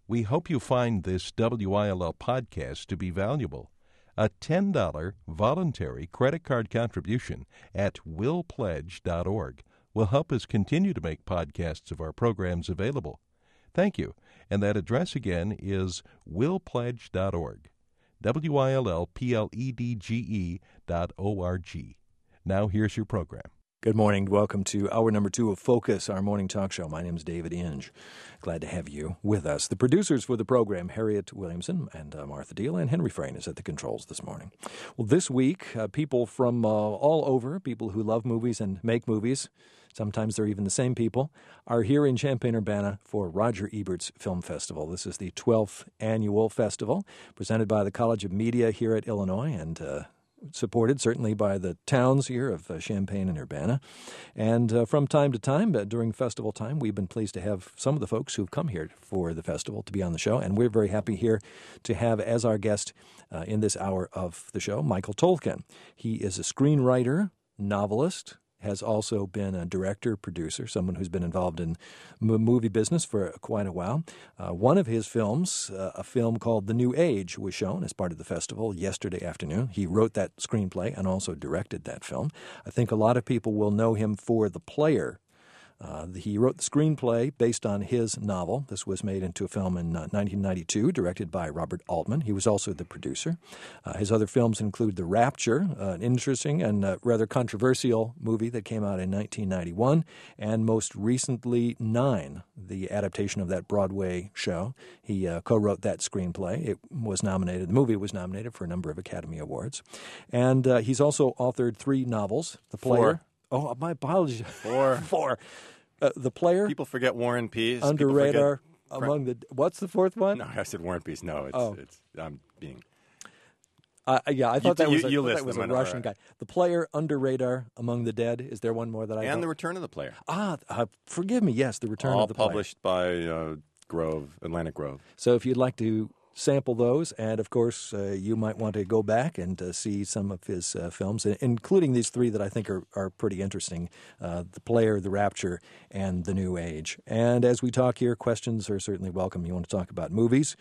We hope you find this WILL podcast to be valuable. A $10 voluntary credit card contribution at willpledge.org will help us continue to make podcasts of our programs available. Thank you. And that address again is willpledge.org. WILLPLEDGE.org. Now here's your program. Good morning. Welcome to hour number 2 of Focus, our morning talk show. My name is David Inge. Glad to have you with us. The producers for the program, Harriet Williamson and Martha Deal, and Henry Frayne is at the controls this morning. Well, this week, people from all over, people who love movies and make movies, sometimes they're even the same people, are here in Champaign-Urbana for Roger Ebert's Film Festival. This is the 12th annual festival presented by the College of Media here at Illinois and supported certainly by the towns here of Champaign and Urbana. And from time to time, during festival time, we've been pleased to have some of the folks who've come here for the festival to be on the show. And we're very happy here to have as our guest in this hour of the show, Michael Tolkin. He is a screenwriter, novelist, has also been a director, producer, someone who's been involved in movie business for quite a while. One of his films, a film called The New Age, was shown as part of the festival yesterday afternoon. He wrote that screenplay and also directed that film. I think a lot of people will know him for The Player. He wrote the screenplay based on his novel. This was made into a film in 1992, directed by Robert Altman. He was also the producer. His other films include The Rapture, an interesting and rather controversial movie that came out in 1991, and most recently, Nine, the adaptation of that Broadway show. He co-wrote that screenplay. It was nominated. The movie was nominated for a number of Academy Awards. And he's also authored 3 novels. The Player. 4. Oh, my apologies. 4. The Player. People forget War and Peace. Under People Radar. Among the. What's the 4th one? No, I said War and Peace. No, I'm being. Yeah, I thought that was a them, Russian right. guy. The Player, Under Radar, Among the Dead. Is there one more that I? And The Return of the Player. Forgive me. Yes, The Return of the Player. All published by Atlantic Grove. So if you'd like to sample those, and of course you might want to go back and see some of his films, including these 3 that I think are pretty interesting, The Player, The Rapture, and The New Age. And as we talk here, questions are certainly welcome. You want to talk about movies,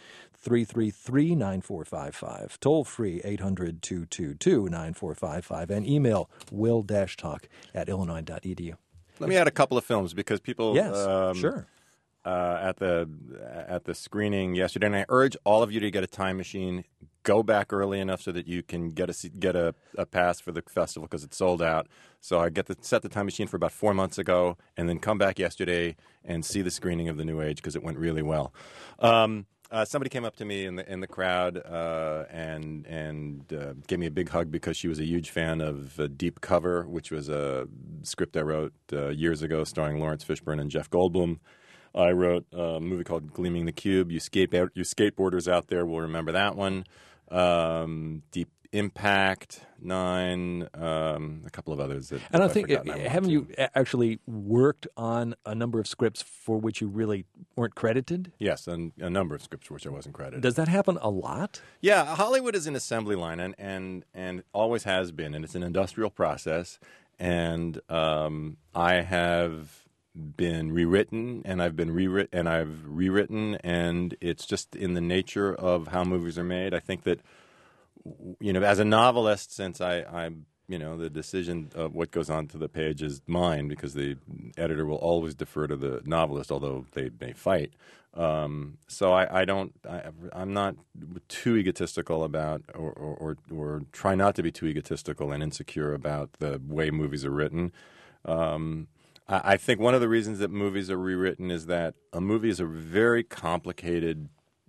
333-9455, toll free 800-222-9455, and email will-talk@illinois.edu. Let me add a couple of films because people sure. At the screening yesterday, and I urge all of you to get a time machine. Go back early enough so that you can get a pass for the festival because it's sold out. So I set the time machine for about 4 months ago, and then come back yesterday and see the screening of The New Age because it went really well. Somebody came up to me in the crowd and gave me a big hug because she was a huge fan of Deep Cover, which was a script I wrote years ago starring Lawrence Fishburne and Jeff Goldblum. I wrote a movie called Gleaming the Cube. You skateboarders out there will remember that one. Deep Impact, Nine, a couple of others. And I think, haven't you actually worked on a number of scripts for which you really weren't credited? Yes, and a number of scripts for which I wasn't credited. Does that happen a lot? Yeah, Hollywood is an assembly line and always has been, and it's an industrial process. And I have been rewritten, and I've rewritten, and it's just in the nature of how movies are made. I think that, as a novelist, since the decision of what goes onto the page is mine because the editor will always defer to the novelist, although they may fight. So I'm not too egotistical about, or try not to be too egotistical and insecure about the way movies are written. I think one of the reasons that movies are rewritten is that a movie is a very complicated,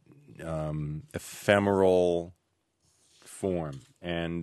ephemeral form, and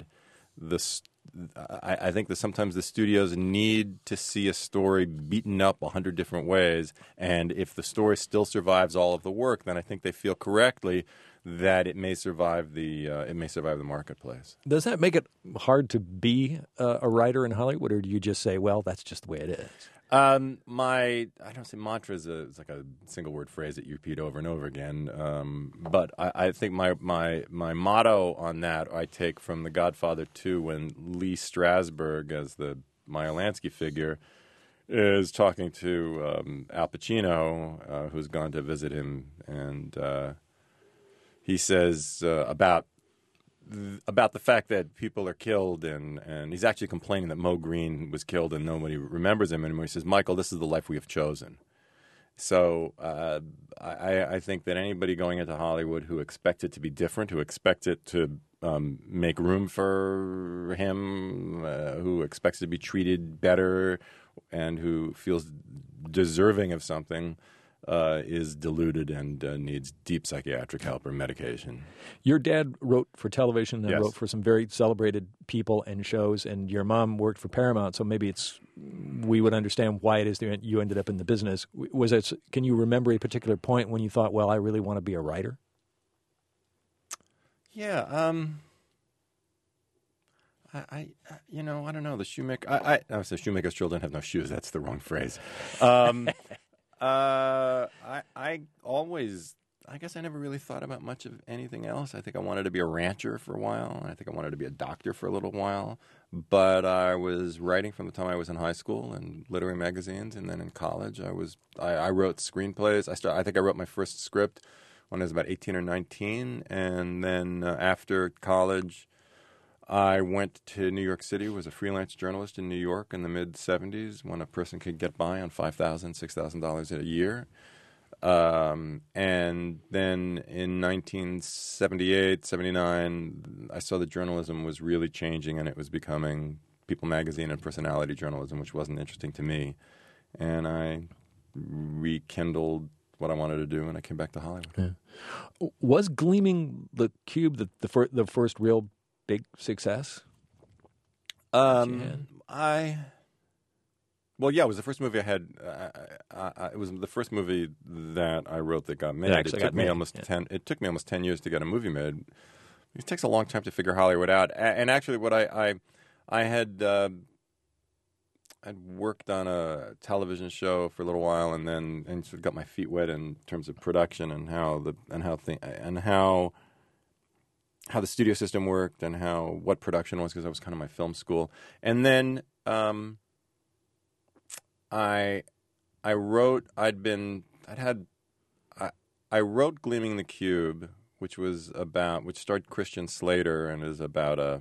I think that sometimes the studios need to see a story beaten up 100 different ways, and if the story still survives all of the work, then I think they feel correctly that it may survive the marketplace. Does that make it hard to be a writer in Hollywood, or do you just say, well, that's just the way it is? I don't say mantra is like a single word phrase that you repeat over and over again. But I think my motto on that I take from The Godfather 2 when Lee Strasberg as the Meyer Lansky figure is talking to Al Pacino, who's gone to visit him, and he says about the fact that people are killed, and he's actually complaining that Mo Green was killed and nobody remembers him anymore. He says, Michael, this is the life we have chosen. So I think that anybody going into Hollywood who expects it to be different, who expects it to make room for him, who expects to be treated better, and who feels deserving of something, is deluded and needs deep psychiatric help or medication. Your dad wrote for television and Yes. wrote for some very celebrated people and shows, and your mom worked for Paramount, so maybe we would understand why it is that you ended up in the business. Can you remember a particular point when you thought, well, I really want to be a writer? Yeah, I don't know. The shoemaker. I say shoemaker's children have no shoes. That's the wrong phrase. I always, I guess I never really thought about much of anything else. I think I wanted to be a rancher for a while. I think I wanted to be a doctor for a little while. But I was writing from the time I was in high school and literary magazines, and then in college I wrote screenplays. I think I wrote my first script when I was about 18 or 19, and then after college I went to New York City, was a freelance journalist in New York in the mid-'70s when a person could get by on $5,000, $6,000 a year. And then in 1978, 79, I saw that journalism was really changing, and it was becoming People magazine and personality journalism, which wasn't interesting to me. And I rekindled what I wanted to do, and I came back to Hollywood. Yeah. Was Gleaming the Cube the first real big success? Well, yeah, it was the first movie I had. It was the first movie that I wrote that got made. It took me almost 10 years to get a movie made. It takes a long time to figure Hollywood out. And actually, what I had I'd worked on a television show for a little while, and sort of got my feet wet in terms of production and how the studio system worked and what production was, because that was kind of my film school. And then I wrote Gleaming the Cube, which starred Christian Slater and is about a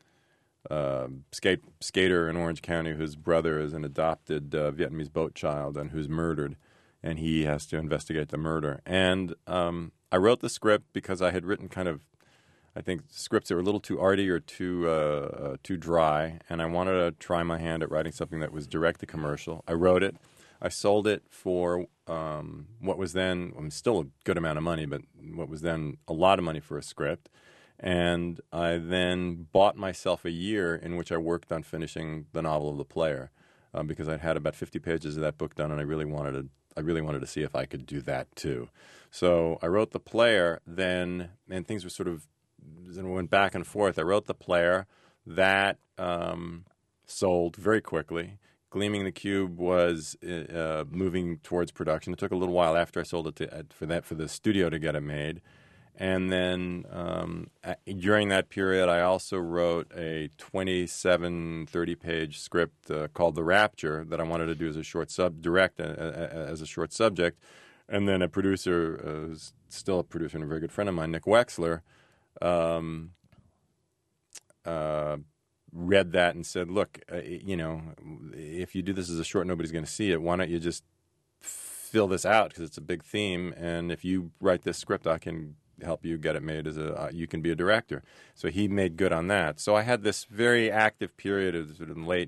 skater in Orange County whose brother is an adopted Vietnamese boat child and who's murdered, and he has to investigate the murder. And I wrote the script because I had written I think scripts that were a little too arty or too dry, and I wanted to try my hand at writing something that was direct to commercial. I wrote it. I sold it for what was then still a good amount of money, but what was then a lot of money for a script. And I then bought myself a year in which I worked on finishing the novel of The Player, because I'd had about 50 pages of that book done, and I really wanted to see if I could do that too. So I wrote The Player then, and things were sort of went back and forth. I wrote The Player. That sold very quickly. Gleaming the Cube was moving towards production. It took a little while after I sold it for the studio to get it made. And then during that period, I also wrote a 30-page script called The Rapture that I wanted to do as a short subject. And then a producer, who's still a producer and a very good friend of mine, Nick Wexler, read that and said, look, if you do this as a short, nobody's going to see it. Why don't you just fill this out, because it's a big theme, and if you write this script, I can help you get it made you can be a director. So he made good on that. So I had this very active period of sort of late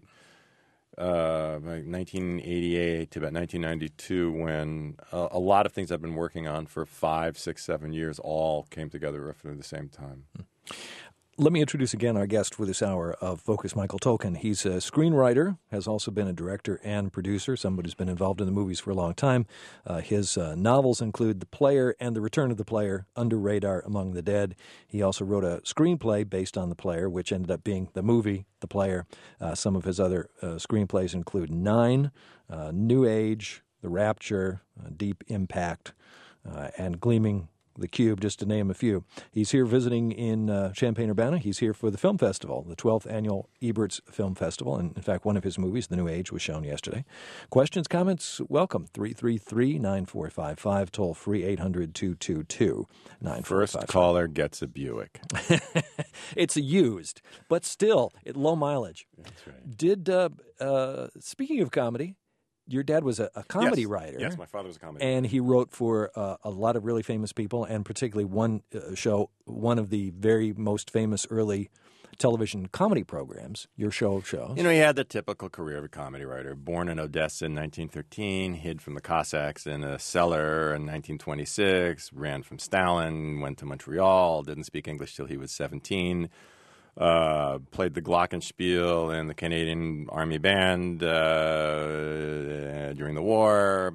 1988 to about 1992 when a lot of things I've been working on for 5, 6, 7 years all came together roughly at the same time. Let me introduce again our guest for this hour of Focus, Michael Tolkin. He's a screenwriter, has also been a director and producer, somebody who's been involved in the movies for a long time. His novels include The Player and The Return of the Player, Under Radar, Among the Dead. He also wrote a screenplay based on The Player, which ended up being the movie The Player. Some of his other screenplays include Nine, New Age, The Rapture, Deep Impact, and Gleaming The Cube, just to name a few. He's here visiting in Champaign-Urbana. He's here for the film festival, the 12th annual Ebert's Film Festival. And in fact, one of his movies, The New Age, was shown yesterday. Questions, comments, welcome. 333-9455, toll free 800-222-9455. First caller gets a Buick. It's a used, but still at low mileage. That's right. Did speaking of comedy, your dad was a comedy writer. Yes, my father was a comedy and he wrote for a lot of really famous people, and particularly one show, one of the very most famous early television comedy programs, your show of shows. You know, he had the typical career of a comedy writer. Born in Odessa in 1913, hid from the Cossacks in a cellar in 1926, ran from Stalin, went to Montreal, didn't speak English till he was 17. Played the glockenspiel in the Canadian Army Band during the war.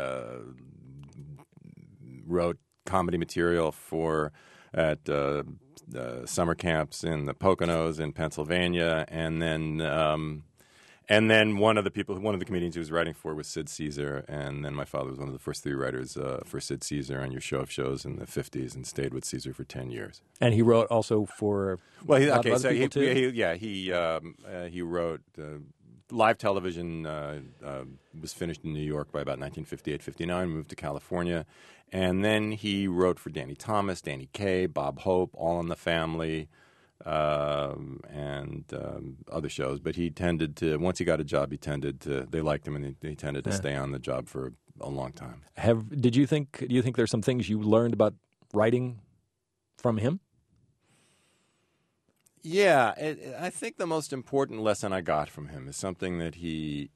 Wrote comedy material at summer camps in the Poconos in Pennsylvania, and then one of the comedians he was writing for was Sid Caesar, and then my father was one of the first three writers for Sid Caesar on Your Show of Shows in the 50s, and stayed with Caesar for 10 years. And he wrote also for he wrote live television. Was finished in New York by about 1958-59. Moved to California, and then he wrote for Danny Thomas, Danny Kaye, Bob Hope, All in the Family. And other shows, but he tended to, once he got a job, they liked him, and he tended to stay on the job for a long time. Do you think there's some things you learned about writing from him? Yeah, I think the most important lesson I got from him is something that this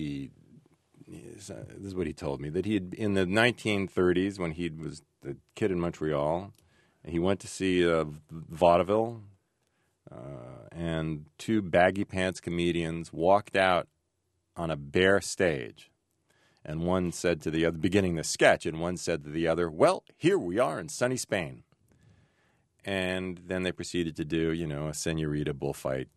is what he told me, that he had, in the 1930s, when he was a kid in Montreal, he went to see vaudeville, and two baggy pants comedians walked out on a bare stage, and one said to the other, beginning the sketch, and one said to the other, "Well, here we are in sunny Spain." And then they proceeded to do, a senorita bullfight,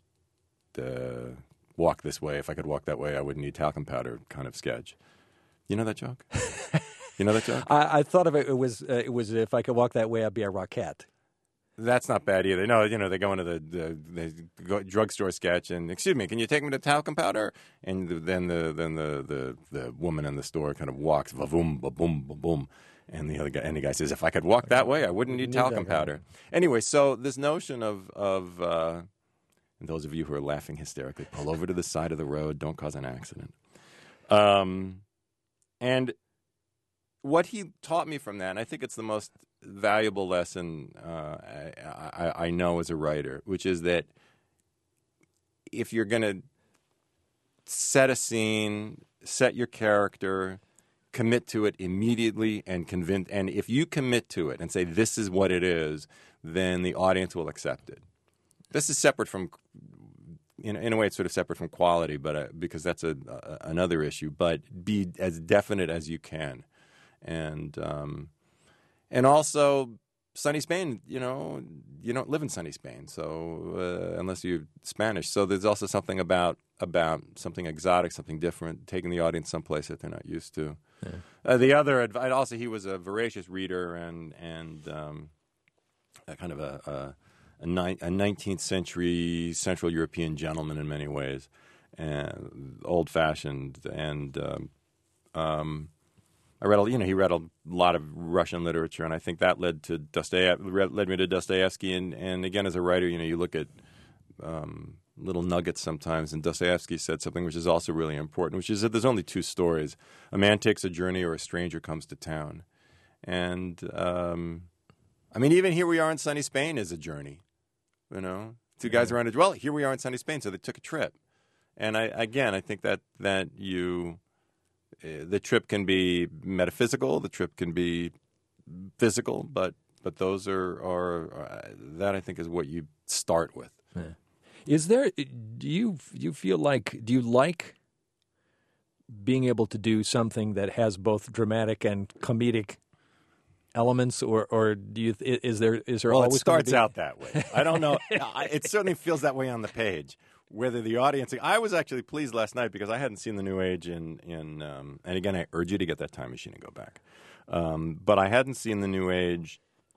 walk this way. If I could walk that way, I wouldn't need talcum powder kind of sketch. You know that joke? You know that joke? I thought of it. It was if I could walk that way, I'd be a Rockette. That's not bad either. No, they go into the drugstore sketch and, "Excuse me, can you take me to talcum powder?" And then the woman in the store kind of walks, va-boom, ba-boom, ba-boom. And the guy says, "If I could walk that way, I wouldn't need talcum powder." Anyway, so this notion of and those of you who are laughing hysterically, pull over to the side of the road, don't cause an accident. And what he taught me from that, and I think it's the most valuable lesson I know as a writer, which is that if you're going to set a scene, set your character, commit to it immediately and if you commit to it and say this is what it is, then the audience will accept it. This is separate from, in a way, it's sort of separate from quality, but because that's another issue. But be as definite as you can, and also sunny Spain. You don't live in sunny Spain, so unless you're Spanish. So there's also something about something exotic, something different, taking the audience someplace that they're not used to. Yeah. The other advice, also, he was a voracious reader and a kind of a 19th century Central European gentleman in many ways, and old-fashioned. And he read a lot of Russian literature, and I think that led me to Dostoevsky. And again, as a writer, you look at little nuggets sometimes, and Dostoevsky said something which is also really important, which is that there's only two stories: a man takes a journey, or a stranger comes to town. And even here we are in sunny Spain is a journey. Two guys around it. Well, here we are in sunny Spain, so they took a trip. And I think that the trip can be metaphysical, the trip can be physical, but those are that I think is what you start with. Yeah. Do you like being able to do something that has both dramatic and comedic elements, or is there always? It starts out that way. I don't know. It certainly feels that way on the page. Whether the audience, I was actually pleased last night because I hadn't seen The New Age and again, I urge you to get that time machine and go back. But I hadn't seen The New Age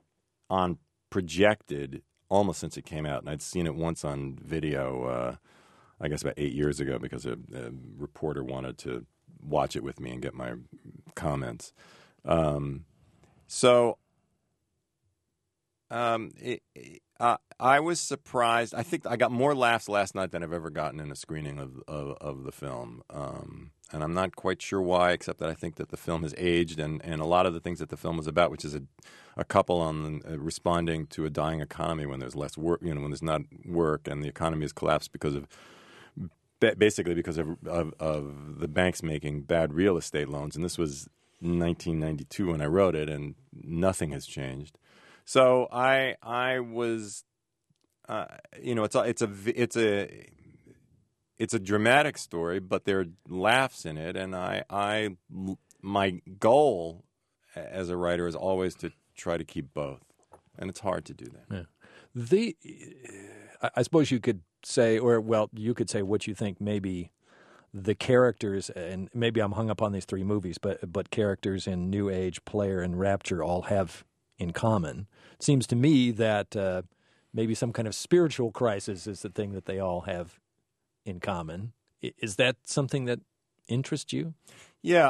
on projected almost since it came out, and I'd seen it once on video, I guess about 8 years ago, because a reporter wanted to watch it with me and get my comments. I was surprised. I think I got more laughs last night than I've ever gotten in a screening of the film. And I'm not quite sure why, except that I think that the film has aged, and a lot of the things that the film was about, which is a couple on responding to a dying economy when there's less work, when there's not work, and the economy has collapsed because of basically because of the banks making bad real estate loans. And this was 1992 when I wrote it, and nothing has changed. So I was, it's a dramatic story, but there are laughs in it, and my goal as a writer is always to try to keep both, and it's hard to do that. Yeah. I suppose you could say, you could say what you think maybe the characters, and maybe I'm hung up on these three movies, but characters in New Age, Player, and Rapture all have in common. It seems to me that maybe some kind of spiritual crisis is the thing that they all have in common. Is that something that interests you? Yeah.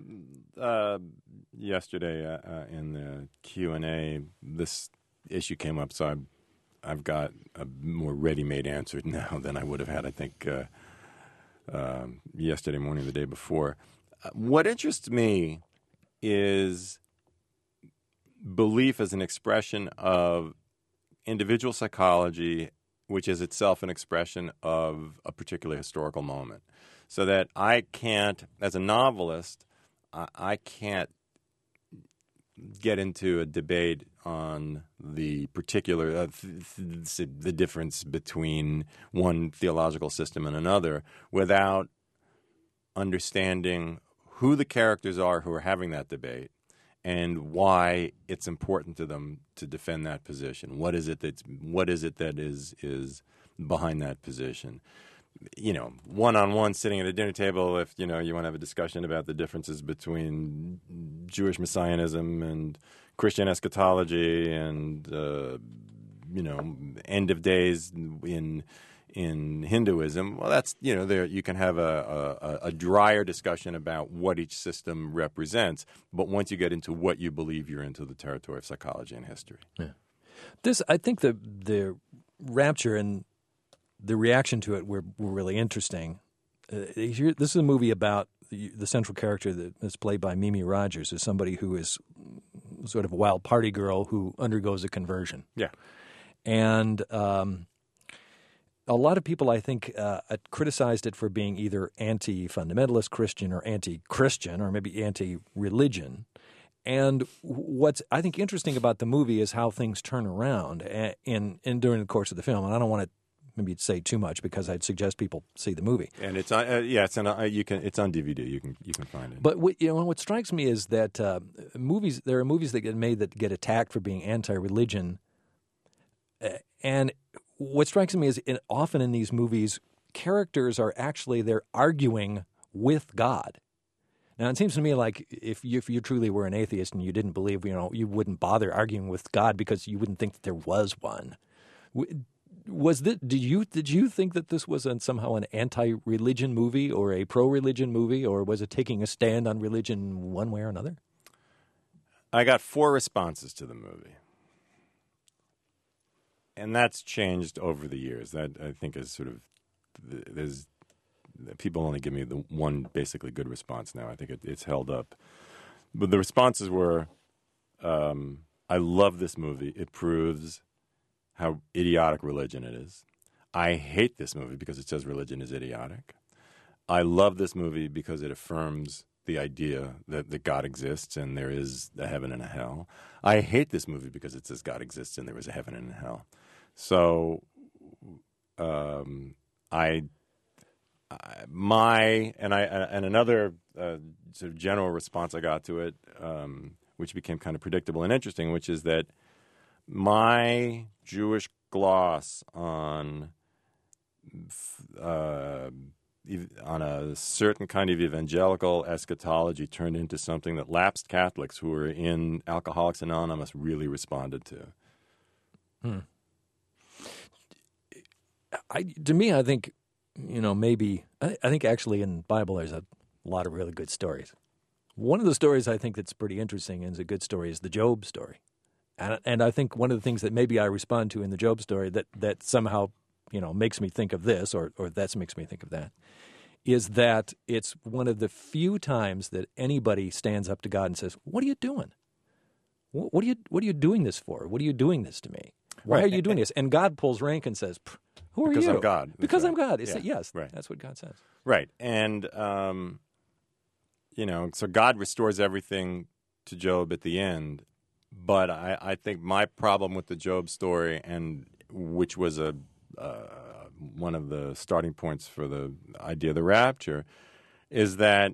Yesterday in the Q&A, this issue came up, so I've got a more ready-made answer now than I would have had, I think, yesterday morning, the day before. What interests me is belief as an expression of individual psychology, which is itself an expression of a particular historical moment. So that I can't, as a novelist, I can't get into a debate on the particular, the difference between one theological system and another without understanding who the characters are who are having that debate and why it's important to them to defend that position. What is it that is behind that position? One-on-one, sitting at a dinner table, if you want to have a discussion about the differences between Jewish messianism and Christian eschatology and end of days in Hinduism, well, that's there you can have a drier discussion about what each system represents. But once you get into what you believe, you're into the territory of psychology and history. Yeah. I think the Rapture and the reaction to it were really interesting. This is a movie about the central character that is played by Mimi Rogers, is somebody who is sort of a wild party girl who undergoes a conversion. Yeah. And a lot of people, I think, criticized it for being either anti-fundamentalist Christian or anti-Christian or maybe anti-religion. And what's, I think, interesting about the movie is how things turn around during the course of the film. And I don't want to maybe say too much because I'd suggest people see the movie. And it's on, it's on DVD. You can find it. But what strikes me is that there are movies that get made that get attacked for being anti-religion, and what strikes me is often in these movies, characters are actually they're arguing with God. Now, it seems to me like if you truly were an atheist and you didn't believe, you wouldn't bother arguing with God because you wouldn't think that there was one. Did you think that this was somehow an anti-religion movie or a pro-religion movie, or was it taking a stand on religion one way or another? I got 4 responses to the movie. And that's changed over the years. That, I think, is sort of people only give me the one basically good response now. I think it's held up. But the responses were, I love this movie. It proves how idiotic religion it is. I hate this movie because it says religion is idiotic. I love this movie because it affirms the idea that God exists and there is a heaven and a hell. I hate this movie because it says God exists and there is a heaven and a hell. So, another sort of general response I got to it, which became kind of predictable and interesting, which is that my Jewish gloss on a certain kind of evangelical eschatology turned into something that lapsed Catholics who were in Alcoholics Anonymous really responded to. To me, I think, maybe I think actually in the Bible there's a lot of really good stories. One of the stories I think that's pretty interesting and is a good story is the Job story. And I think one of the things that maybe I respond to in the Job story that somehow, makes me think of this or that makes me think of that is that it's one of the few times that anybody stands up to God and says, "What are you doing? What are you doing this for? What are you doing this to me? Why are you doing this?" And God pulls rank and says, "Who are because you?" I'm God. Because right. I'm God. Yes, right. That's what God says. Right. And, so God restores everything to Job at the end. But I think my problem with the Job story, and which was one of the starting points for the idea of the rapture, is that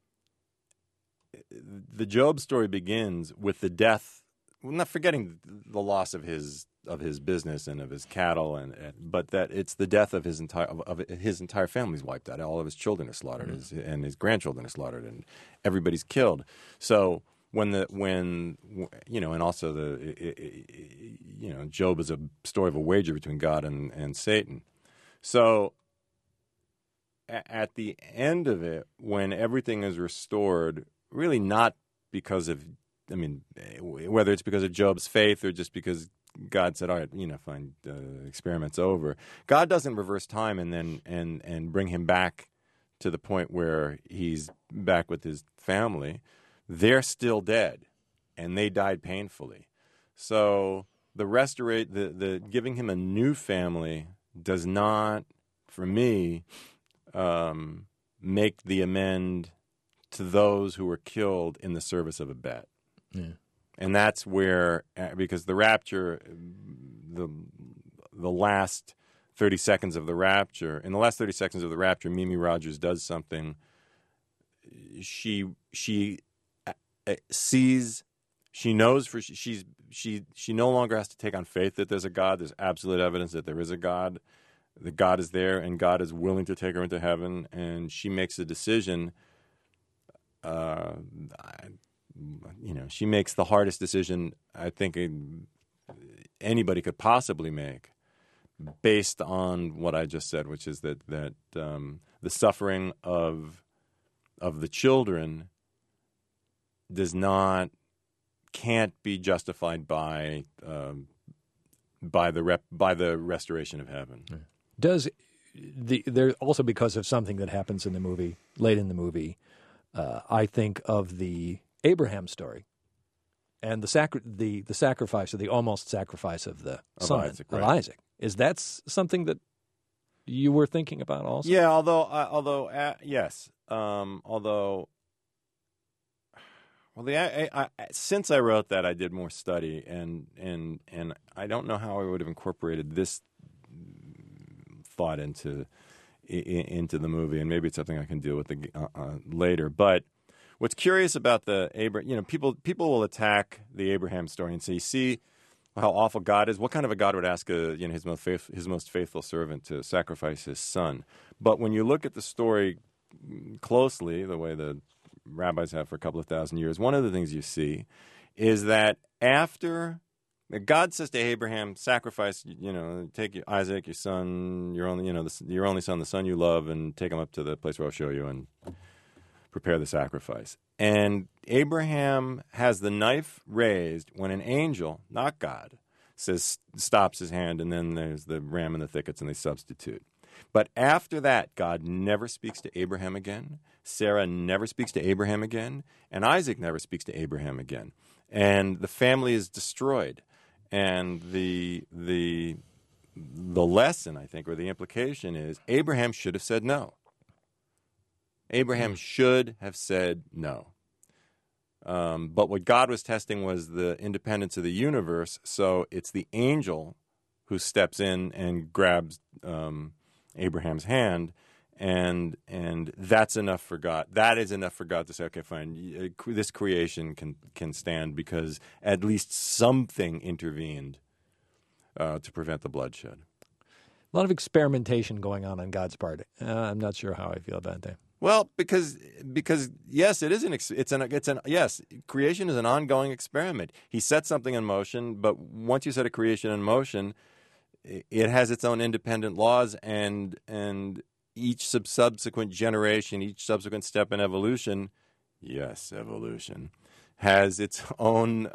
the Job story begins with the death, not forgetting the loss of his business and of his cattle, but that it's the death of his entire family's wiped out. All of his children are slaughtered, and his grandchildren are slaughtered, and everybody's killed. So and also Job is a story of a wager between God and Satan. So at the end of it, when everything is restored, really not because of, whether it's because of Job's faith or just because God said, "All right, fine, experiment's over." God doesn't reverse time and then and bring him back to the point where he's back with his family. They're still dead, and they died painfully. So the giving him a new family does not, for me, make the amend to those who were killed in the service of a bet. Yeah. And that's where, because the rapture, the last 30 seconds of the rapture, in the last 30 seconds of the rapture, Mimi Rogers does something. She sees, she knows she no longer has to take on faith that there's a God. There's absolute evidence that there is a God. That God is there, and God is willing to take her into heaven. And she makes a decision. She makes the hardest decision I think anybody could possibly make, based on what I just said, which is that the suffering of the children can't be justified by the restoration of heaven. There also, because of something that happens in the movie, late in the movie, I think of the Abraham story and the sacrifice, or the almost sacrifice of the son Isaac, right. of Isaac. Is that something that you were thinking about also? Yeah, yes. Since I wrote that, I did more study, and I don't know how I would have incorporated this thought into the movie, and maybe it's something I can deal with later. But what's curious about the Abraham, people will attack the Abraham story and say, "You see how awful God is. What kind of a God would ask his most faithful servant to sacrifice his son?" But when you look at the story closely, the way the rabbis have for a couple of thousand years, one of the things you see is that after God says to Abraham, "Sacrifice, take Isaac, your son, your only son, the son you love, and take him up to the place where I'll show you, and prepare the sacrifice." And Abraham has the knife raised when an angel, not God, stops his hand, and then there's the ram in the thickets, and they substitute. But after that, God never speaks to Abraham again. Sarah never speaks to Abraham again, and Isaac never speaks to Abraham again. And the family is destroyed. And the lesson, I think, or the implication is Abraham should have said no. Abraham should have said no. But what God was testing was the independence of the universe, so it's the angel who steps in and grabs Abraham's hand, and that's enough for God. That is enough for God to say, "Okay, fine, this creation can stand because at least something intervened to prevent the bloodshed." A lot of experimentation going on God's part. I'm not sure how I feel about that. Well, because yes, it is yes, creation is an ongoing experiment. He sets something in motion, but once you set a creation in motion, it has its own independent laws, and each subsequent generation, each subsequent step in evolution, yes, evolution, has its own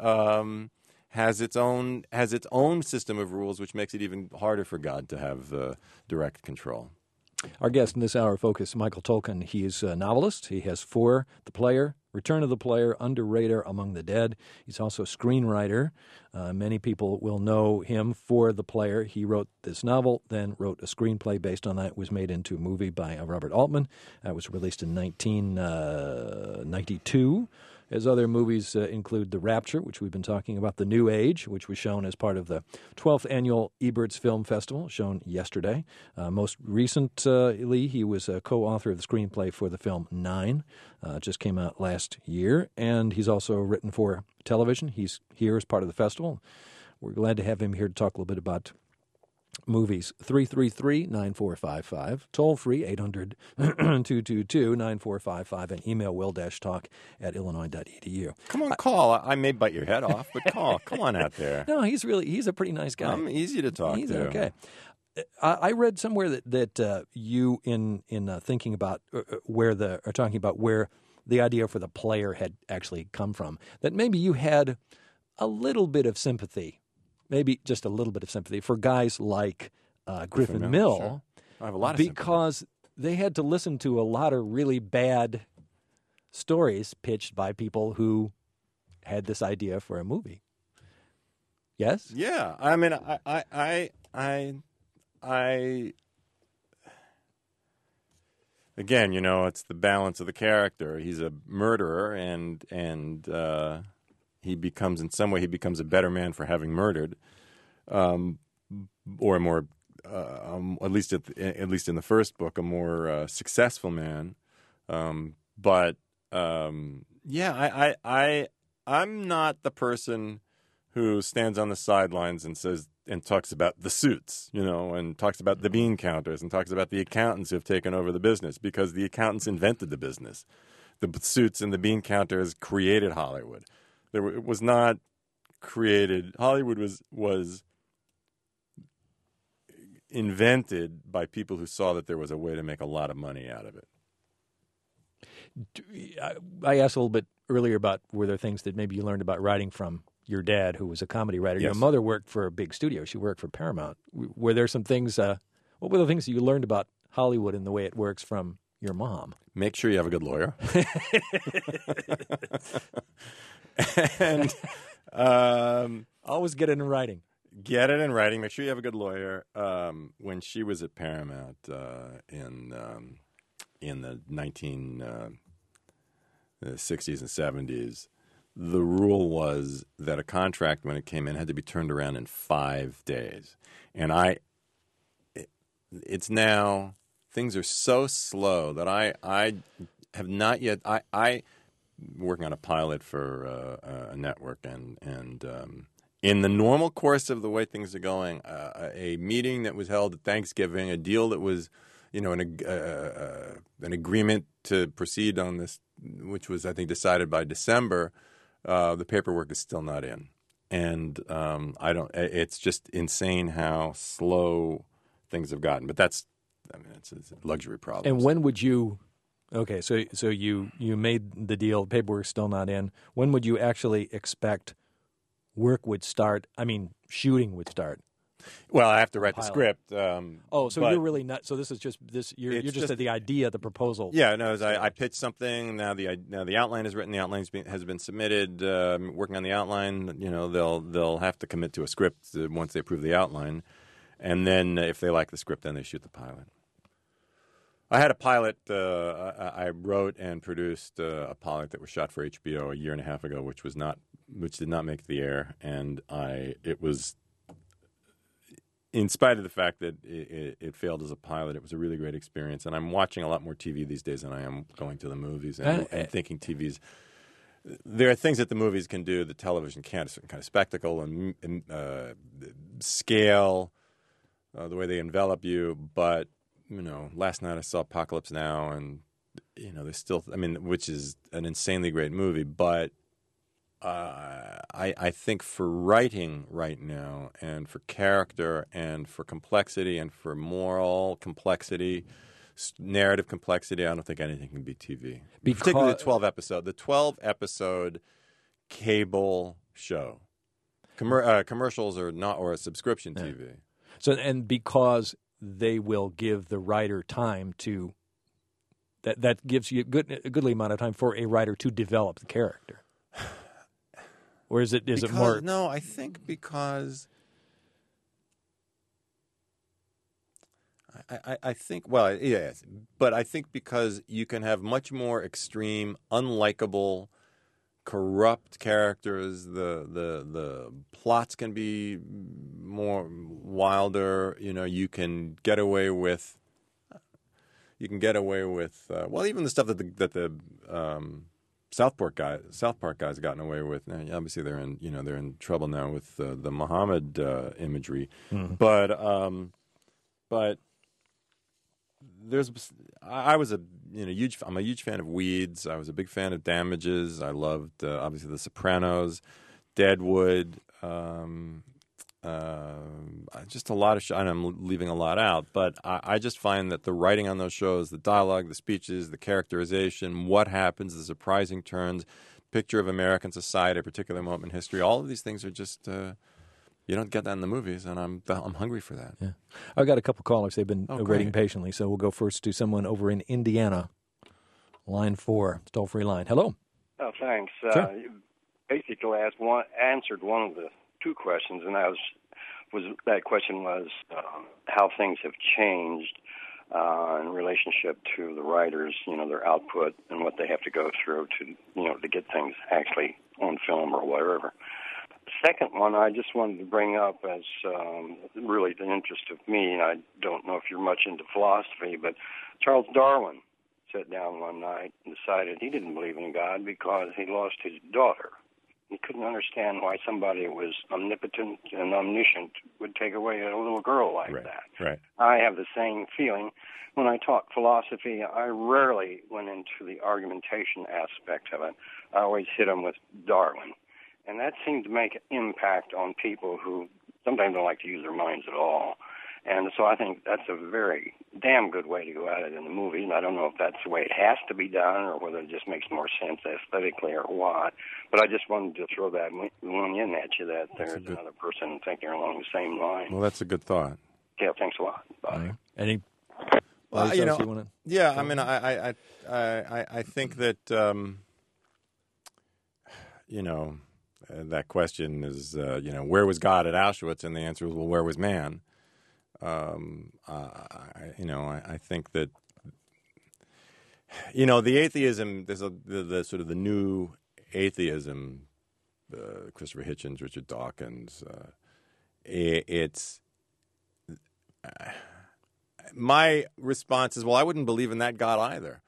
system of rules, which makes it even harder for God to have direct control. Our guest in this hour focus, Michael Tolkien. He is a novelist. He has 4, The Player, Return of the Player, Under Radar, Among the Dead. He's also a screenwriter. Many people will know him for The Player. He wrote this novel, then wrote a screenplay based on that. It was made into a movie by Robert Altman. It was released in 1992. His other movies include The Rapture, which we've been talking about, The New Age, which was shown as part of the 12th Annual Eberts Film Festival, shown yesterday. Most recently, he was a co-author of the screenplay for the film 9, just came out last year, and he's also written for television. He's here as part of the festival. We're glad to have him here to talk a little bit about movies. 333-9455, toll free 800-222-9455, and email will-talk@illinois.edu. Come on, call. I may bite your head off, but call. Come on out there. No, he's a pretty nice guy. I'm easy to talk he's to. Okay. I read somewhere that you in thinking about talking about where the idea for The Player had actually come from, that maybe you had a little bit of sympathy. Maybe just a little bit of sympathy for guys like Griffin Mill, sure. I have a lot of because they had to listen to a lot of really bad stories pitched by people who had this idea for a movie. Yes? Yeah. I mean, again, it's the balance of the character. He's a murderer, and he becomes a better man for having murdered, or a more, at least in the first book, a more successful man. I'm not the person who stands on the sidelines and talks about the suits, and talks about the bean counters, and talks about the accountants who have taken over the business, because the accountants invented the business. The suits and the bean counters created Hollywood. It was not created. Hollywood was invented by people who saw that there was a way to make a lot of money out of it. I asked a little bit earlier about were there things that maybe you learned about writing from your dad, who was a comedy writer. Yes. Your mother worked for a big studio. She worked for Paramount. Were there some things, what were the things that you learned about Hollywood and the way it works from your mom? Make sure you have a good lawyer. And always get it in writing. Get it in writing. Make sure you have a good lawyer. When she was at Paramount in the 1960s and 70s, the rule was that a contract, when it came in, had to be turned around in 5 days. And it's now, things are so slow that I have not yet. I working on a pilot for a network, and in the normal course of the way things are going, a meeting that was held at Thanksgiving, a deal that was, an agreement to proceed on this, which was, I think, decided by December. The paperwork is still not in, and it's just insane how slow things have gotten. But it's a luxury problem. And when would you? Okay, so you made the deal. The paperwork's still not in. When would you actually expect work would start? I mean, shooting would start. Well, I have to write the script. So you're really not. So this is just this. You're just at the idea, the proposal. Yeah, no. I pitched something. Now the outline is written. The outline has been submitted. Working on the outline. They'll have to commit to a script once they approve the outline, and then if they like the script, then they shoot the pilot. I had a pilot. I wrote and produced a pilot that was shot for HBO a year and a half ago, which did not make the air, and it was. In spite of the fact that it failed as a pilot, it was a really great experience. And I'm watching a lot more TV these days than I am going to the movies and thinking TV's. There are things that the movies can do that television can't, a certain kind of spectacle and scale, the way they envelop you. But, last night I saw Apocalypse Now, and there's still, I mean, which is an insanely great movie, but I think for writing right now, and for character, and for complexity, and for moral complexity, narrative complexity, I don't think anything can beat TV. Particularly the 12-episode cable show. Commercials or not, or a subscription TV. So, and because they will give the writer time to, that gives you a goodly amount of time for a writer to develop the character. Or is it more? No, I think because I think, well, yes, but I think because you can have much more extreme, unlikable, corrupt characters. The plots can be more wilder. You can get away with. Well, even the stuff that the South Park guys gotten away with. Now, obviously, they're in trouble now with the Muhammad imagery, but I'm a huge fan of Weeds. I was a big fan of Damages. I loved obviously The Sopranos, Deadwood. Just a lot of shows, and I'm leaving a lot out, but I just find that the writing on those shows, the dialogue, the speeches, the characterization, what happens, the surprising turns, picture of American society, a particular moment in history, all of these things are just you don't get that in the movies, and I'm hungry for that. Yeah, I've got a couple callers. They've been waiting patiently, so we'll go first to someone over in Indiana, line 4, toll-free line. Hello. Oh, thanks. Sure. Basically, answered one of the two questions, and that question was how things have changed in relationship to the writers, their output and what they have to go through to get things actually on film or whatever. The second one I just wanted to bring up as really the interest of me, and I don't know if you're much into philosophy, but Charles Darwin sat down one night and decided he didn't believe in God because he lost his daughter. He couldn't understand why somebody who was omnipotent and omniscient would take away a little girl like that. Right. I have the same feeling. When I taught philosophy, I rarely went into the argumentation aspect of it. I always hit them with Darwin. And that seemed to make an impact on people who sometimes don't like to use their minds at all. And so I think that's a very damn good way to go at it in the movie. And I don't know if that's the way it has to be done or whether it just makes more sense aesthetically or what. But I just wanted to throw that one in at you, that there's another person thinking along the same line. Well, that's a good thought. Yeah, thanks a lot. Bye. Any? Well, yeah. I mean, I think that that question is where was God at Auschwitz, and the answer is, well, where was man? I think that the atheism. There's the sort of the new atheism. Christopher Hitchens, Richard Dawkins. It's my response is, well, I wouldn't believe in that God either.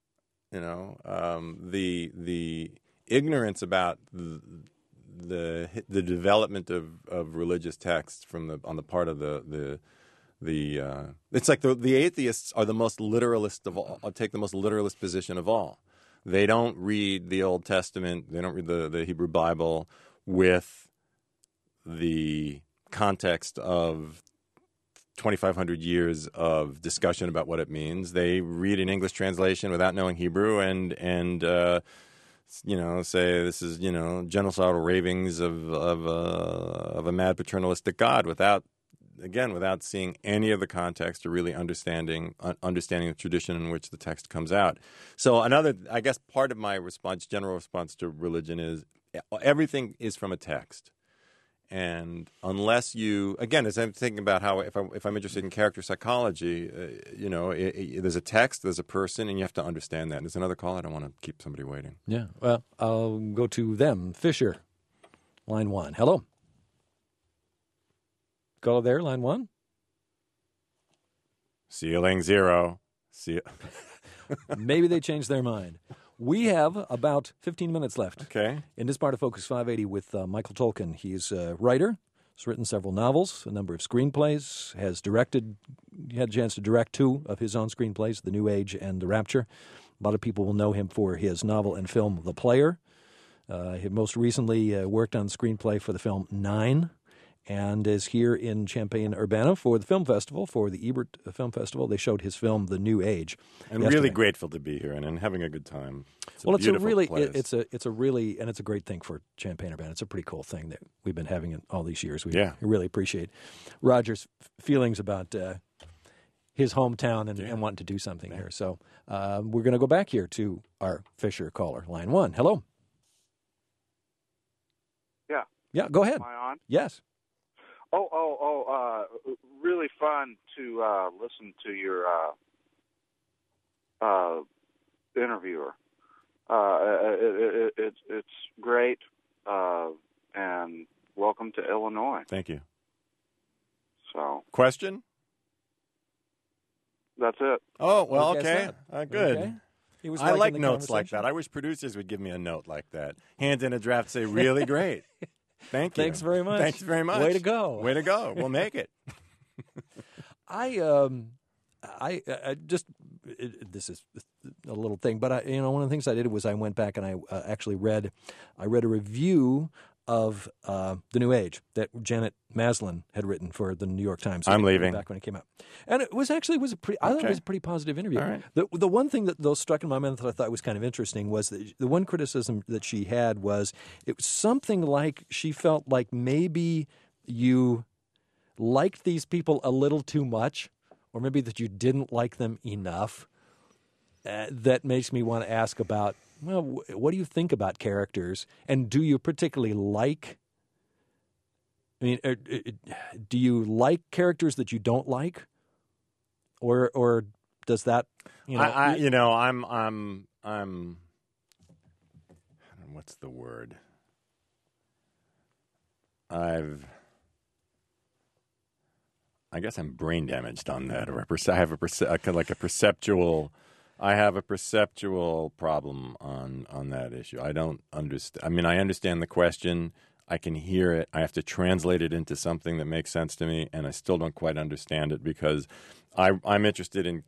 The ignorance about the development of religious texts on the part of the it's like the atheists are the most literalist of all. Take the most literalist position of all. They don't read the Old Testament. They don't read the Hebrew Bible with the context of 2,500 years of discussion about what it means. They read an English translation without knowing Hebrew and say this is genocidal ravings of a mad paternalistic God without seeing any of the context or really understanding the tradition in which the text comes out. So I guess part of my general response to religion is everything is from a text. And unless you, again, as I'm thinking about how if I'm interested in character psychology, there's a text, there's a person, and you have to understand that. And there's another call. I don't want to keep somebody waiting. Yeah. Well, I'll go to them. Fisher, line 1. Hello. Caller there, line 1. Ceiling 0. Maybe they changed their mind. We have about 15 minutes left. Okay. In this part of Focus 580 with Michael Tolkien. He's a writer. He's written several novels, a number of screenplays, he had a chance to direct 2 of his own screenplays, The New Age and The Rapture. A lot of people will know him for his novel and film The Player. He most recently worked on the screenplay for the film Nine, and is here in Champaign-Urbana for the film festival, for the Ebert Film Festival. They showed his film The New Age. And yesterday. really grateful to be here and having a good time. It's a It's a really place. it's a really, and it's a great thing for Champaign-Urbana. It's a pretty cool thing that we've been having in all these years. We really appreciate Roger's feelings about his hometown and wanting to do something here. So we're going to go back here to our Fisher caller, line 1. Hello. Yeah, go ahead. Am I on? Yes. Really fun to listen to your interviewer. It's great, and welcome to Illinois. Thank you. So, Question? that's it. Oh, well, Guess okay. that. Good. Okay. He was I liking like the notes like conversation. that. I wish producers would give me a note like that. Hands in a draft, say, really great. Thank you. Thanks very much. Thanks very much. Way to go. Way to go. We'll make it. This is a little thing, but one of the things I did was I went back and I actually read a review of The New Age that Janet Maslin had written for the New York Times. I'm leaving. Back when it came out, and it was actually I thought it was a pretty positive interview. All right. The one thing that though struck in my mind that I thought was kind of interesting was that the one criticism that she had was it was something like she felt like maybe you liked these people a little too much, or maybe that you didn't like them enough. That makes me want to ask about, well, what do you think about characters, and do you particularly like? I mean, do you like characters that you don't like, or does that? I'm what's the word? I guess I'm brain damaged on that, or I have a perceptual. I have a perceptual problem on that issue. I don't understand. I mean, I understand the question. I can hear it. I have to translate it into something that makes sense to me, and I still don't quite understand it because I'm interested in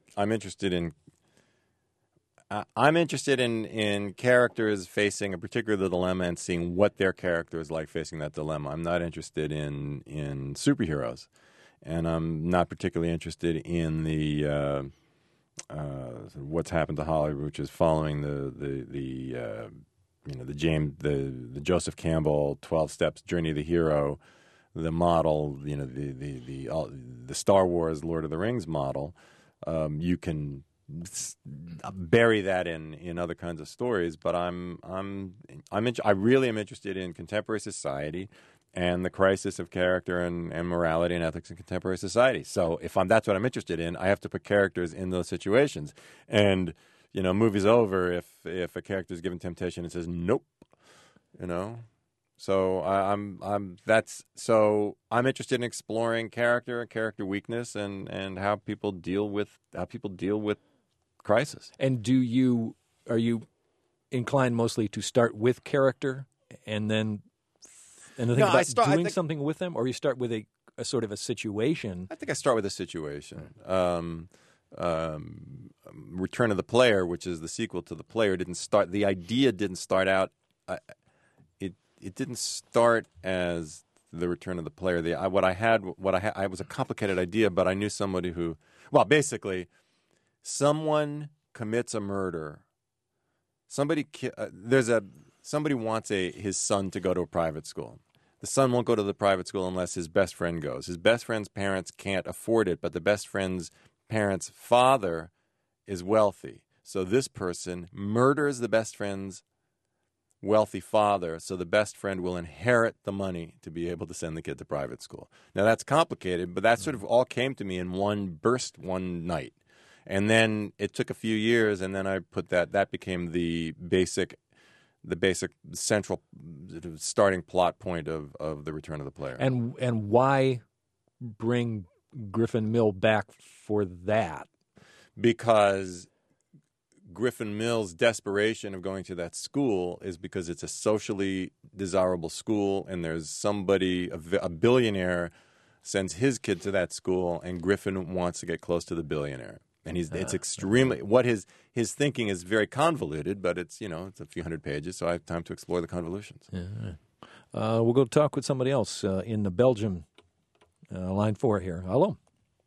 characters facing a particular dilemma and seeing what their character is like facing that dilemma. I'm not interested in superheroes, and I'm not particularly interested in the what's happened to Hollywood, which is following the Joseph Campbell 12 Steps Journey of the Hero, the model, the Star Wars Lord of the Rings model. You can bury that in other kinds of stories, but I really am interested in contemporary society and the crisis of character and morality and ethics in contemporary society. So that's what I'm interested in, I have to put characters in those situations. And movie's over if a character is given temptation and says nope. So I'm interested in exploring character and character weakness and how people deal with crisis. And are you inclined mostly to start with character and then think about doing something with them, or you start with a sort of a situation? I think I start with a situation. Return of the Player, which is the sequel to The Player, the idea didn't start out. It didn't start as the Return of the Player. What I had was a complicated idea, but I knew somebody who, basically, someone commits a murder. Somebody wants his son to go to a private school. The son won't go to the private school unless his best friend goes. His best friend's parents can't afford it, but the best friend's parents' father is wealthy. So this person murders the best friend's wealthy father, so the best friend will inherit the money to be able to send the kid to private school. Now, that's complicated, but that sort of all came to me in one burst one night. And then it took a few years, and then I put that became the basic central starting plot point of the Return of the Player. And why bring Griffin Mill back for that? Because Griffin Mill's desperation of going to that school is because it's a socially desirable school, and there's somebody, a billionaire, sends his kid to that school, and Griffin wants to get close to the billionaire. And it's extremely his thinking is very convoluted, but it's a few hundred pages, so I have time to explore the convolutions. Yeah. We'll go talk with somebody else in the Belgium line 4 here. Hello.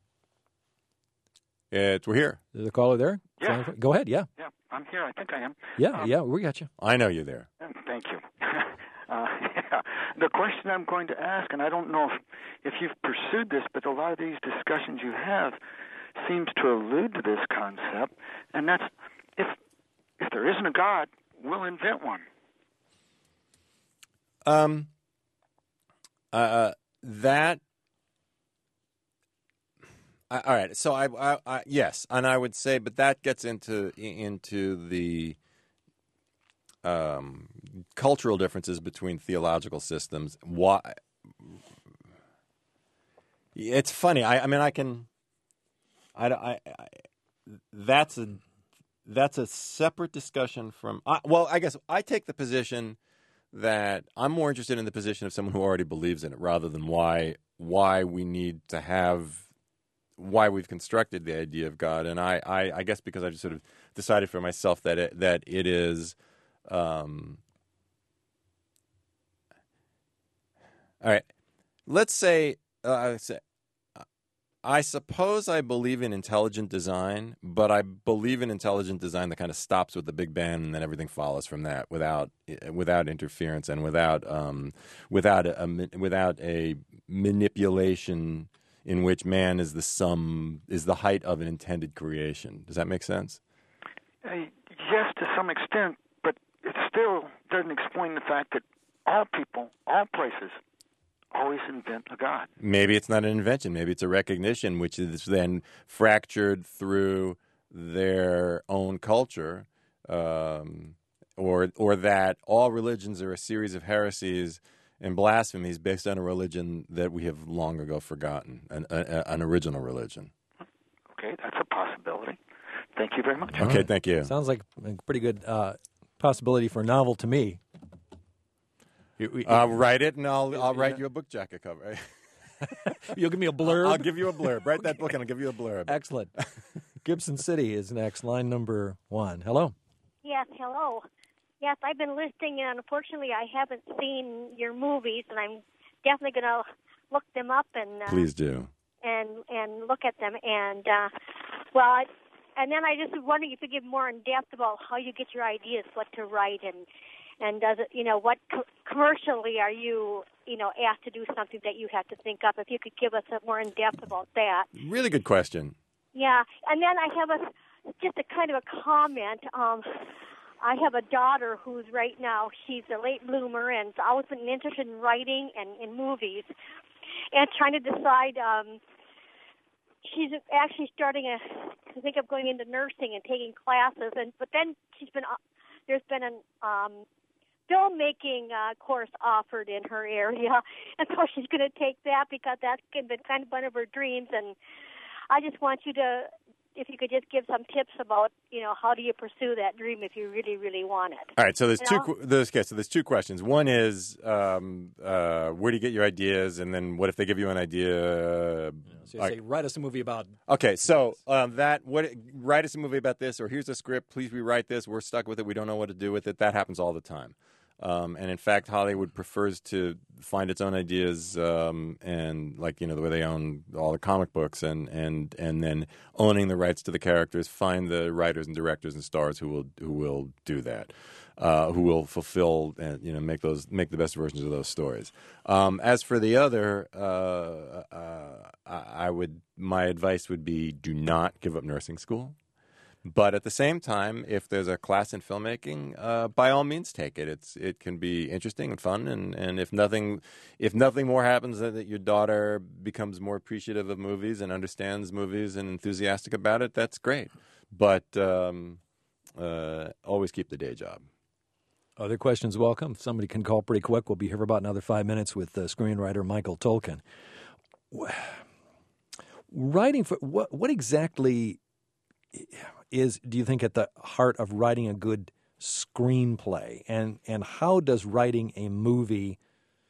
We're here. Is the caller there? Yeah. Go ahead. Yeah. Yeah, I'm here. I think I am. Yeah, we got you. I know you're there. Thank you. Yeah. The question I'm going to ask, and I don't know if you've pursued this, but a lot of these discussions you have seems to allude to this concept, and that's if there isn't a God, we'll invent one. All right. So I yes, and I would say, but that gets into the cultural differences between theological systems. Why? It's funny. That's a separate discussion from. I guess I take the position that I'm more interested in the position of someone who already believes in it, rather than why we need to have. Why we've constructed the idea of God, and I guess because I just sort of decided for myself that it is. All right, let's say I suppose I believe in intelligent design, but I believe in intelligent design that kind of stops with the Big Bang and then everything follows from that without interference and without a manipulation in which man is the height of an intended creation. Does that make sense? Yes, to some extent, but it still doesn't explain the fact that all people, all places, always invent a God. Maybe it's not an invention. Maybe it's a recognition, which is then fractured through their own culture, or that all religions are a series of heresies and blasphemies based on a religion that we have long ago forgotten, an original religion. Okay, that's a possibility. Thank you very much. Okay, right. Thank you. Sounds like a pretty good possibility for a novel to me. Write it, and I'll write you a book jacket cover. You'll give me a blurb? I'll give you a blurb. Write that book, and I'll give you a blurb. Excellent. Gibson City is next, line number 1. Hello. Yes, hello. Yes, I've been listening, and unfortunately I haven't seen your movies, and I'm definitely going to look them up and please do and look at them. And and then I just was wondering if you could give more in depth about how you get your ideas, what to write, and does it, what commercially are you, asked to do something that you have to think up? If you could give us more in depth about that. Really good question. Yeah, and then I have just a kind of a comment. I have a daughter who's right now, she's a late bloomer and has always been interested in writing and in movies, and trying to decide, she's actually starting to think of going into nursing and taking classes, but then there's been a filmmaking course offered in her area, and so she's going to take that because that's been kind of one of her dreams, and I just want you to, if you could just give some tips about, how do you pursue that dream if you really, really want it? All right, so there's two questions. One is, where do you get your ideas, and then what if they give you an idea? So you say, write us a movie about. Okay, so write us a movie about this, or here's a script. Please rewrite this. We're stuck with it. We don't know what to do with it. That happens all the time. And in fact, Hollywood prefers to find its own ideas, and the way they own all the comic books, and then owning the rights to the characters, find the writers and directors and stars who will do that, who will fulfill and make the best versions of those stories. As for the other, my advice would be, do not give up nursing school. But at the same time, if there's a class in filmmaking, by all means take it. It can be interesting and fun, and if nothing more happens, that your daughter becomes more appreciative of movies and understands movies and enthusiastic about it, that's great. But always keep the day job. Other questions welcome. If somebody can call pretty quick, we'll be here for about another 5 minutes with screenwriter Michael Tolkin. Writing for what exactly do you think, at the heart of writing a good screenplay, and how does writing a movie,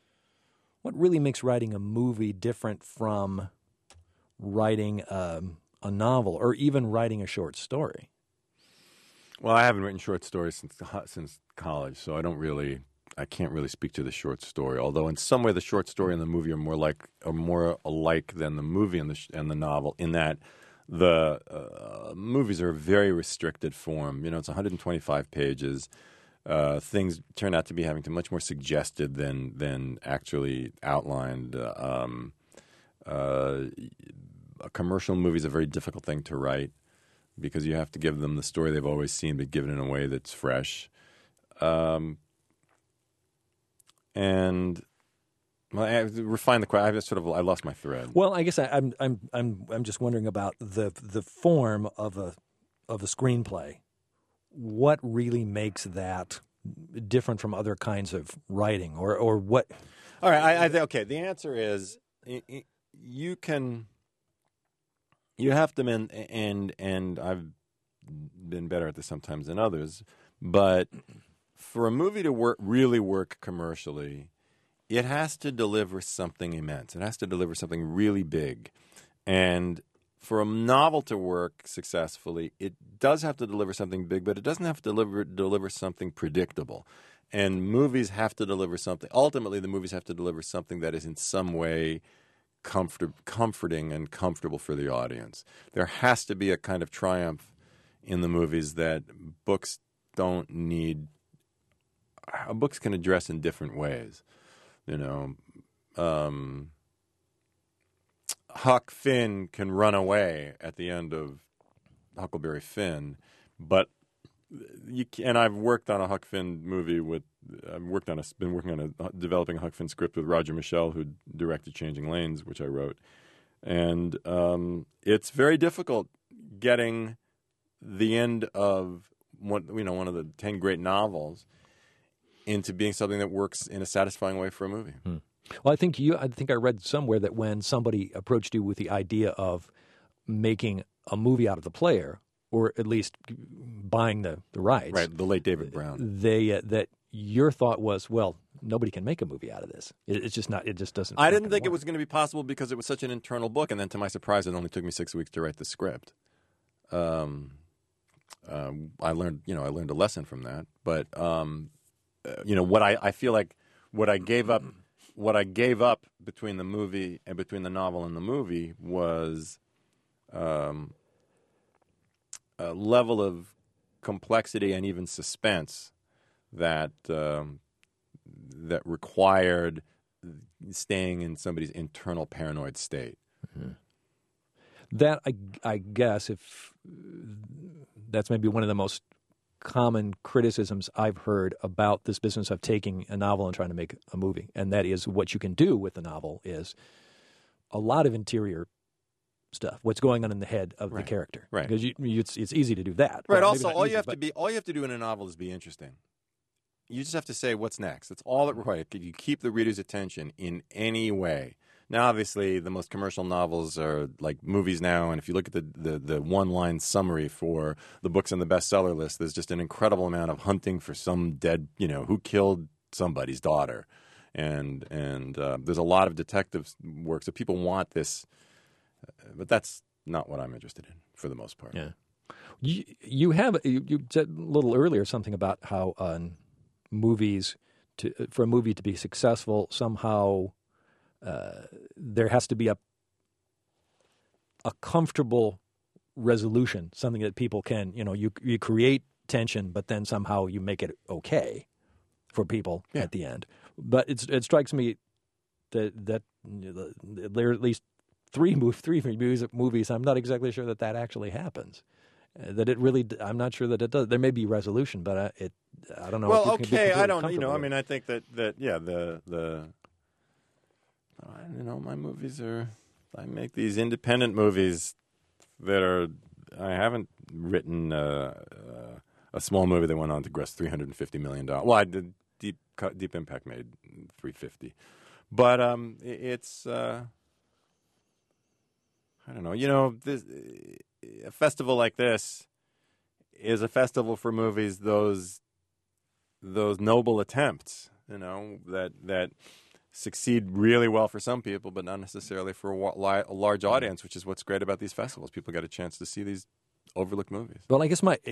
what really makes writing a movie different from writing a a novel or even writing a short story? Well, I haven't written short stories since college, so I can't really speak to the short story. Although in some way, the short story and the movie are more alike than the movie and the novel, in that the movies are a very restricted form. It's 125 pages. Things turn out to be having to much more suggested than actually outlined. A commercial movie is a very difficult thing to write because you have to give them the story they've always seen, but give it in a way that's fresh. And well, I refined the question. I lost my thread. Well, I guess I'm just wondering about the form of a screenplay. What really makes that different from other kinds of writing, or what? All right. Okay. The answer is you have to, and I've been better at this sometimes than others, but for a movie to really work commercially, it has to deliver something immense. It has to deliver something really big. And for a novel to work successfully, it does have to deliver something big, but it doesn't have to deliver something predictable. And movies have to deliver something. Ultimately, the movies have to deliver something that is in some way comforting and comfortable for the audience. There has to be a kind of triumph in the movies that books don't need. Books can address in different ways. Huck Finn can run away at the end of Huckleberry Finn, but and I've worked on a Huck Finn movie developing a Huck Finn script with Roger Michell, who directed Changing Lanes, which I wrote, and it's very difficult getting the end of one of the 10 great novels into being something that works in a satisfying way for a movie. Well, I think I read somewhere that when somebody approached you with the idea of making a movie out of the player, or at least buying the rights, right? The late David Brown. That your thought was, well, nobody can make a movie out of this. It's just not. It just doesn't. I didn't think it was going to be possible because it was such an internal book, and then to my surprise, it only took me 6 weeks to write the script. I learned a lesson from that, but I feel like what I gave up between the movie and between the novel and the movie was a level of complexity and even suspense that required staying in somebody's internal paranoid state. Mm-hmm. That I guess if that's maybe one of the most common criticisms I've heard about this business of taking a novel and trying to make a movie, and that is what you can do with the novel is a lot of interior stuff. What's going on in the head of the character, right? Because it's easy to do that, right? Also, all you have to do in a novel is be interesting. You just have to say what's next. That's all it requires. You keep the reader's attention in any way. Now, obviously, the most commercial novels are like movies now, and if you look at the one-line summary for the books on the bestseller list, there's just an incredible amount of hunting for some dead, who killed somebody's daughter, and there's a lot of detective work, so people want this, but that's not what I'm interested in for the most part. Yeah, you said a little earlier something about how for a movie to be successful somehow. There has to be a comfortable resolution, something that people can, you create tension, but then somehow you make it okay for people at the end. But it strikes me that there are at least three movies. I'm not exactly sure that actually happens. I'm not sure that it does. There may be resolution, but I don't know. Well, okay, I don't. I think that my movies I make these independent movies that I haven't written a small movie that went on to gross $350 million. Well, I did Deep Impact made $350. But it's, I don't know, a festival like this is a festival for movies, those noble attempts, that succeed really well for some people, but not necessarily for a large audience, which is what's great about these festivals. People get a chance to see these overlooked movies. Well, I guess my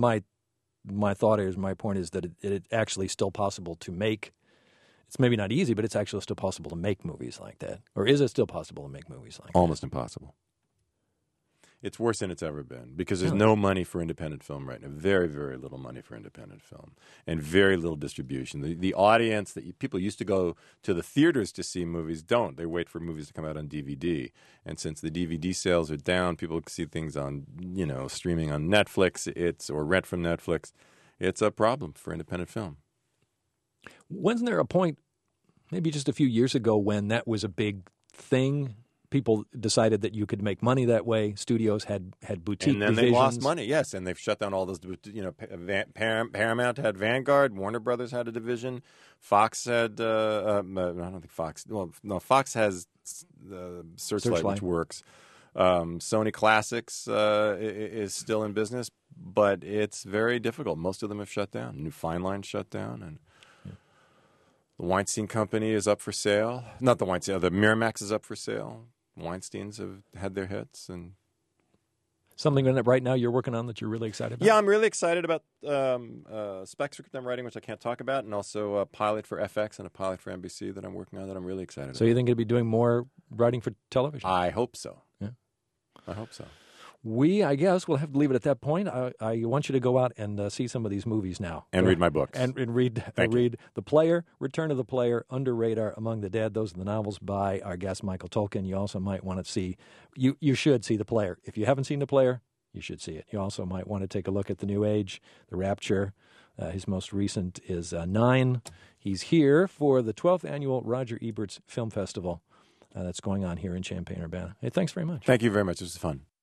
point is that it's actually still possible to make. It's maybe not easy, but it's actually still possible to make movies like that. Or is it still possible to make movies like that? Almost impossible. It's worse than it's ever been because there's no money for independent film right now. Very, very little money for independent film and very little distribution. The audience that people used to go to the theaters to see movies don't. They wait for movies to come out on DVD. And since the DVD sales are down, people see things on, streaming on Netflix or rent from Netflix. It's a problem for independent film. Wasn't there a point, maybe just a few years ago, when that was a big thing? People decided that you could make money that way. Studios had boutique and then divisions. they lost money, yes, and they've shut down all those. Paramount had Vanguard, Warner Brothers had a division, Fox had. I don't think Fox. Well, no, Fox has Searchlight, which works. Sony Classics is still in business, but it's very difficult. Most of them have shut down. New Fine Line shut down, and the Weinstein Company is up for sale. Not the Weinstein. The Miramax is up for sale. Weinsteins have had their hits, and something that right now you're working on that you're really excited about. Yeah, I'm really excited about spec script I'm writing, which I can't talk about, and also a pilot for FX and a pilot for NBC that I'm working on that I'm really excited about. So you think you'll be doing more writing for television? I hope so. Yeah, I hope so. I guess we'll have to leave it at that point. I want you to go out and see some of these movies now. And read my books. And read The Player, Return of the Player, Under Radar, Among the Dead. Those are the novels by our guest, Michael Tolkien. You also might want to see, you should see The Player. If you haven't seen The Player, you should see it. You also might want to take a look at The New Age, The Rapture. His most recent is 9. He's here for the 12th annual Roger Ebert's Film Festival that's going on here in Champaign-Urbana. Hey, thanks very much. Thank you very much. It was fun.